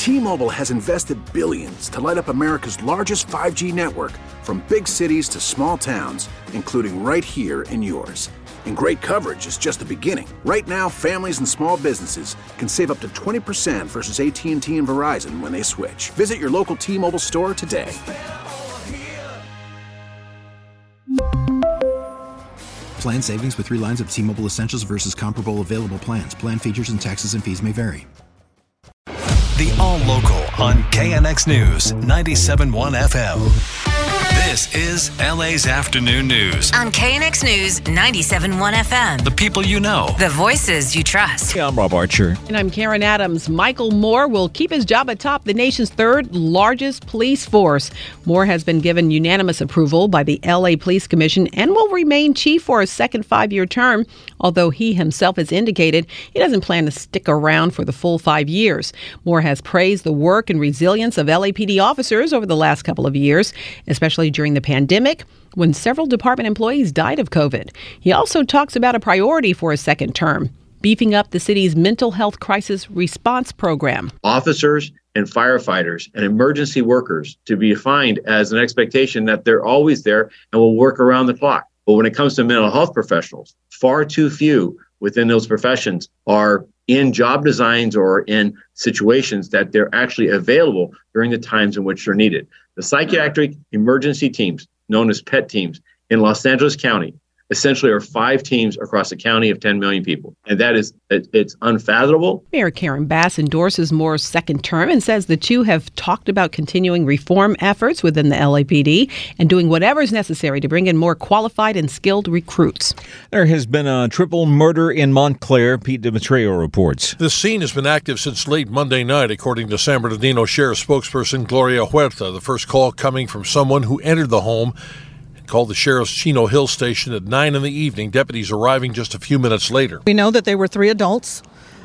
T-Mobile has invested billions to light up America's largest 5G network, from big cities to small towns, including right here in yours. And great coverage is just the beginning. Right now, families and small businesses can save up to 20% versus AT&T and Verizon when they switch. Visit your local T-Mobile store today. Plan savings with 3 lines of T-Mobile Essentials versus comparable available plans. Plan features and taxes and fees may vary. The All Local on KNX News 97.1 FM. This is LA's Afternoon News on KNX News 97.1 FM. The people you know. The voices you trust. Hey, I'm Rob Archer. And I'm Karen Adams. Michael Moore will keep his job atop the nation's third largest police force. Moore has been given unanimous approval by the LA Police Commission and will remain chief for a second 5-year term, although he himself has indicated he doesn't plan to stick around for the full 5 years. Moore has praised the work and resilience of LAPD officers over the last couple of years, especially during the pandemic, when several department employees died of COVID. He also talks about a priority for his second term, beefing up the city's mental health crisis response program. Officers and firefighters and emergency workers to be defined as an expectation that they're always there and will work around the clock. But when it comes to mental health professionals, far too few within those professions are in job designs or in situations that they're actually available during the times in which they're needed. The psychiatric emergency teams, known as PET teams, in Los Angeles County, essentially are 5 teams across a county of 10 million people. And that is, it's unfathomable. Mayor Karen Bass endorses Moore's second term and says the two have talked about continuing reform efforts within the LAPD and doing whatever is necessary to bring in more qualified and skilled recruits. There has been a triple murder in Montclair. Pete DiMatteo reports. The scene has been active since late Monday night, according to San Bernardino Sheriff spokesperson Gloria Huerta. The first call coming from someone who entered the home called the sheriff's Chino Hill station at 9 in the evening. Deputies arriving just a few minutes later. We know that they were 3 adults.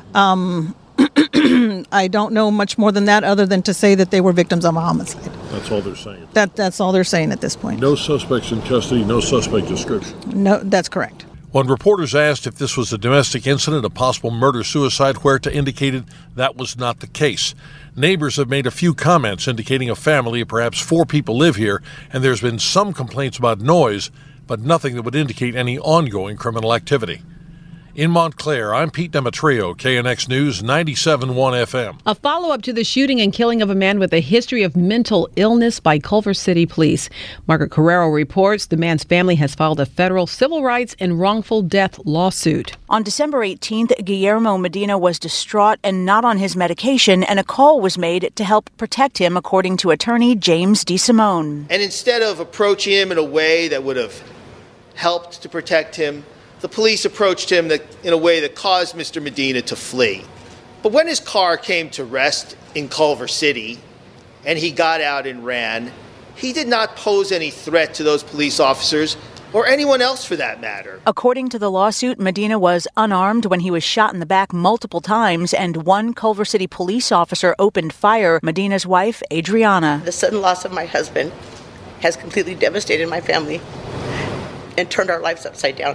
I don't know much more than that other than to say that they were victims of a homicide. That's all they're saying. That's all they're saying at this point. No suspects in custody, no suspect description. No, that's correct. When reporters asked if this was a domestic incident, a possible murder-suicide, Huerta indicated that was not the case. Neighbors have made a few comments indicating a family of perhaps 4 people live here, and there's been some complaints about noise, but nothing that would indicate any ongoing criminal activity. In Montclair, I'm Pete DiMatteo, KNX News 97.1 FM. A follow-up to the shooting and killing of a man with a history of mental illness by Culver City Police. Margaret Carrero reports the man's family has filed a federal civil rights and wrongful death lawsuit. On December 18th, Guillermo Medina was distraught and not on his medication, and a call was made to help protect him, according to attorney James DeSimone. And instead of approaching him in a way that would have helped to protect him, the police approached him in a way that caused Mr. Medina to flee. But when his car came to rest in Culver City and he got out and ran, he did not pose any threat to those police officers or anyone else for that matter. According to the lawsuit, Medina was unarmed when he was shot in the back multiple times, and one Culver City police officer opened fire. Medina's wife, Adriana. The sudden loss of my husband has completely devastated my family and turned our lives upside down.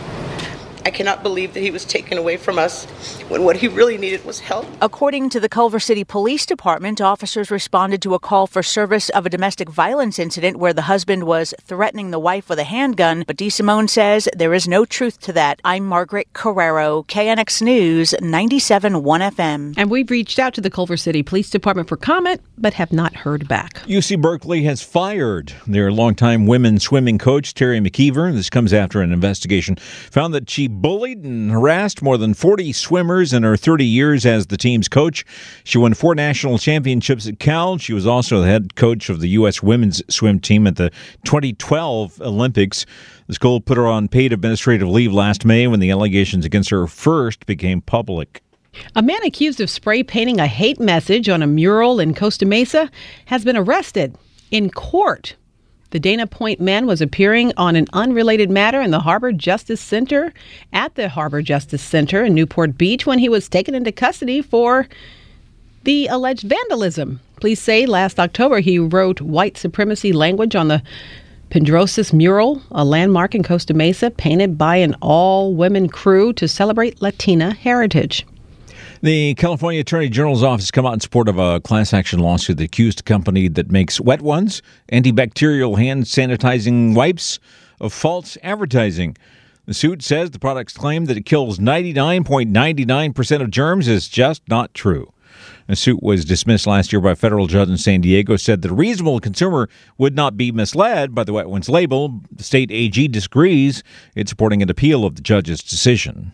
I cannot believe that he was taken away from us when what he really needed was help. According to the Culver City Police Department, officers responded to a call for service of a domestic violence incident where the husband was threatening the wife with a handgun, but DeSimone says there is no truth to that. I'm Margaret Carrero, KNX News 97.1 FM. And we've reached out to the Culver City Police Department for comment, but have not heard back. UC Berkeley has fired their longtime women's swimming coach, Terry McKeever. This comes after an investigation found that she bullied and harassed more than 40 swimmers in her 30 years as the team's coach. She won 4 national championships at Cal. She was also the head coach of the U.S. women's swim team at the 2012 Olympics. The school put her on paid administrative leave last May when the allegations against her first became public. A man accused of spray painting a hate message on a mural in Costa Mesa has been arrested in court. The Dana Point man was appearing on an unrelated matter in the Harbor Justice Center in Newport Beach when he was taken into custody for the alleged vandalism. Police say last October he wrote white supremacy language on the Pendrosis mural, a landmark in Costa Mesa painted by an all-women crew to celebrate Latina heritage. The California Attorney General's office come out in support of a class action lawsuit that accused a company that makes Wet Ones, antibacterial hand sanitizing wipes, of false advertising. The suit says the product's claim that it kills 99.99% of germs is just not true. The suit was dismissed last year by a federal judge in San Diego, said that a reasonable consumer would not be misled by the Wet Ones label. The state AG disagrees. It's supporting an appeal of the judge's decision.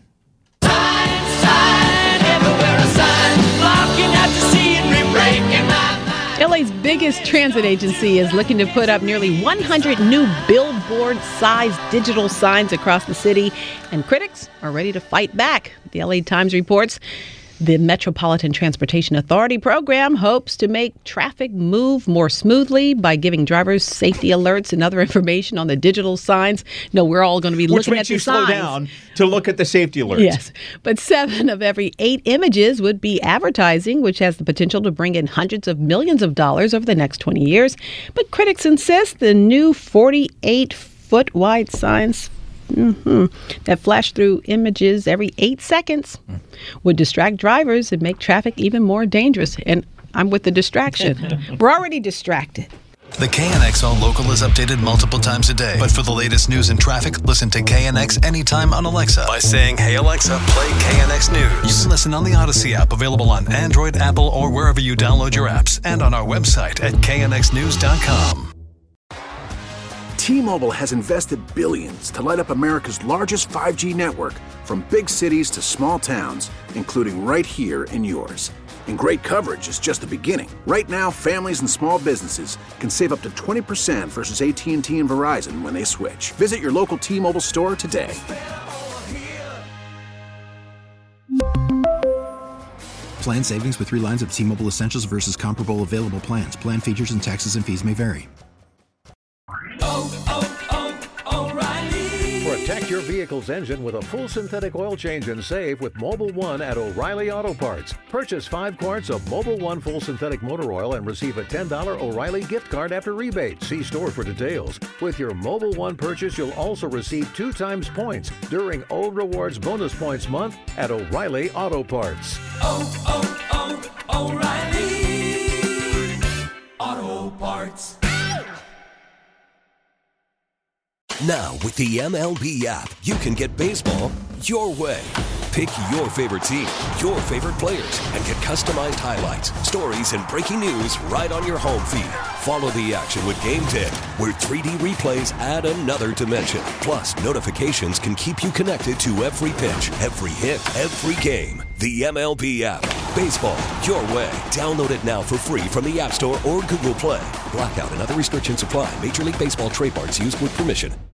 LA's biggest transit agency is looking to put up nearly 100 new billboard-sized digital signs across the city, and critics are ready to fight back. The LA Times reports the Metropolitan Transportation Authority program hopes to make traffic move more smoothly by giving drivers safety alerts and other information on the digital signs. No, we're all going to be looking at the signs. Which makes you slow down to look at the safety alerts. Yes, but 7 of every 8 images would be advertising, which has the potential to bring in hundreds of millions of dollars over the next 20 years. But critics insist the new 48-foot wide signs that flash through images every 8 seconds would distract drivers and make traffic even more dangerous. And I'm with the distraction. We're already distracted. The KNX All Local is updated multiple times a day. But for the latest news and traffic, listen to KNX anytime on Alexa by saying, "Hey Alexa, play KNX News." You can listen on the Odyssey app, available on Android, Apple, or wherever you download your apps, and on our website at knxnews.com. T-Mobile has invested billions to light up America's largest 5G network, from big cities to small towns, including right here in yours. And great coverage is just the beginning. Right now, families and small businesses can save up to 20% versus AT&T and Verizon when they switch. Visit your local T-Mobile store today. Plan savings with 3 lines of T-Mobile Essentials versus comparable available plans. Plan features and taxes and fees may vary. Protect your vehicle's engine with a full synthetic oil change and save with Mobil 1 at O'Reilly Auto Parts. Purchase 5 quarts of Mobil 1 full synthetic motor oil and receive a $10 O'Reilly gift card after rebate. See store for details. With your Mobil 1 purchase, you'll also receive 2 times points during O Rewards Bonus Points Month at O'Reilly Auto Parts. O'Reilly Auto Parts. Now, with the MLB app, you can get baseball your way. Pick your favorite team, your favorite players, and get customized highlights, stories, and breaking news right on your home feed. Follow the action with Game Day, where 3D replays add another dimension. Plus, notifications can keep you connected to every pitch, every hit, every game. The MLB app. Baseball your way. Download it now for free from the App Store or Google Play. Blackout and other restrictions apply. Major League Baseball trademarks used with permission.